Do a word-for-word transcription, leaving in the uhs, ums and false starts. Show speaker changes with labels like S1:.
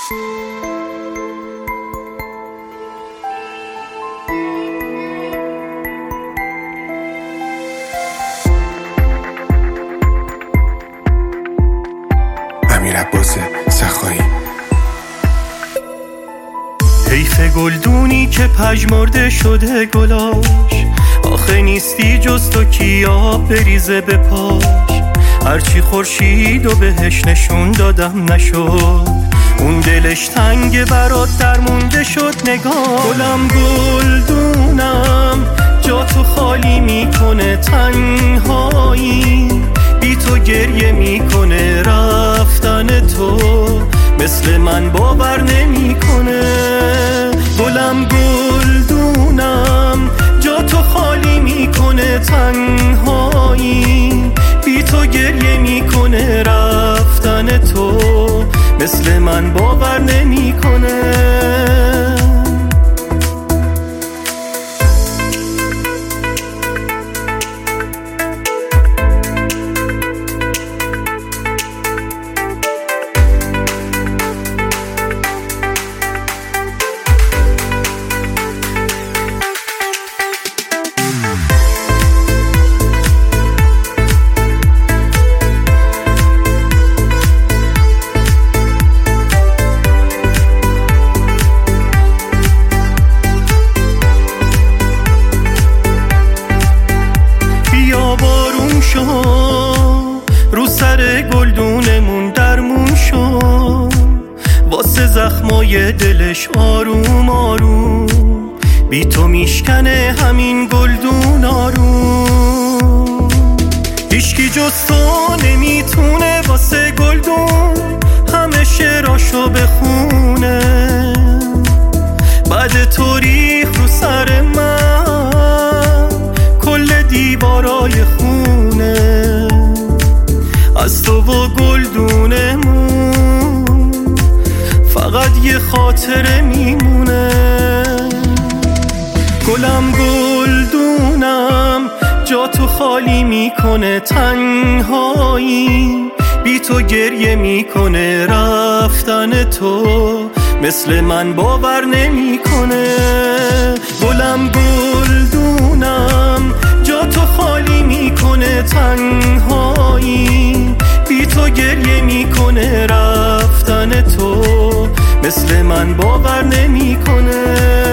S1: عباس سخایی.
S2: حیف گلدونی که پژمرده شده گلاش، آخه نیستی جز تو کیا بریزه به پاش. هرچی خورشید و بهش نشون دادم نشد، اون دلش تنگ برات درمونده شد. نگاه گلم گلدونم جا تو خالی میکنه، تنهایی بی تو گریه میکنه. رفتن تو مثل من باور نمیکنه. گلم گلدونم جا تو خالی میکنه، تنهایی بی تو گریه میکنه. رفتن تو مثل من باور نمیکنه. رو سر گلدونمون درمون شو، واسه زخمای دلش آروم آروم. بی تو میشکنه همین گلدون آروم. هیچکی جز تو نمیتونه واسه گلدون همه شعراشو بخونه. بعد تو ریخ رو سر من کل دیوارای خونه. از تو و گلدونمون فقط یه خاطره میمونه. گلم گلدونم جا تو خالی میکنه، تنهایی بی تو گریه میکنه. رفتن تو مثل من باور نمیکنه. گلم گلدونم جا تو خالی میکنه، تنهایی بی تو گریه میکنه. رفتن تو مثل من باور نمیکنه.